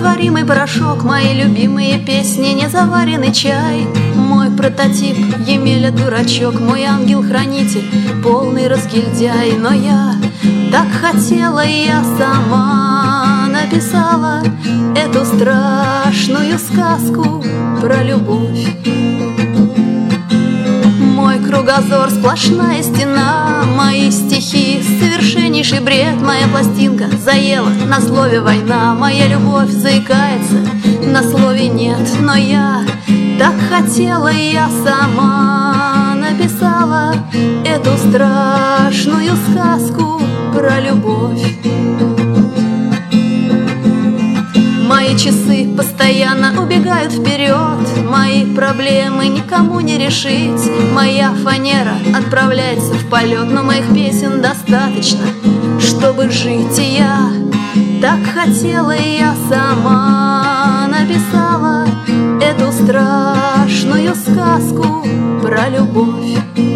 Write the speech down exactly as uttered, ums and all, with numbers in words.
растворимый порошок, мои любимые песни, незаваренный чай. Мой прототип Емеля дурачок, мой ангел-хранитель, полный разгильдяй. Но я так хотела, и я сама написала эту страшную сказку про любовь. Мой кругозор сплошная стена, мои стихи совершеннейший бред. Моя пластинка заела на слове война, моя любовь заикается на слове нет. Но я так хотела, и я сама написала эту страшную сказку про любовь. Мои часы постоянно убегают вперед, мои проблемы никому не решить. Моя фанера отправляется в полет, но моих песен достаточно, чтобы жить. И я так хотела, и я сама написала эту страшную сказку про любовь.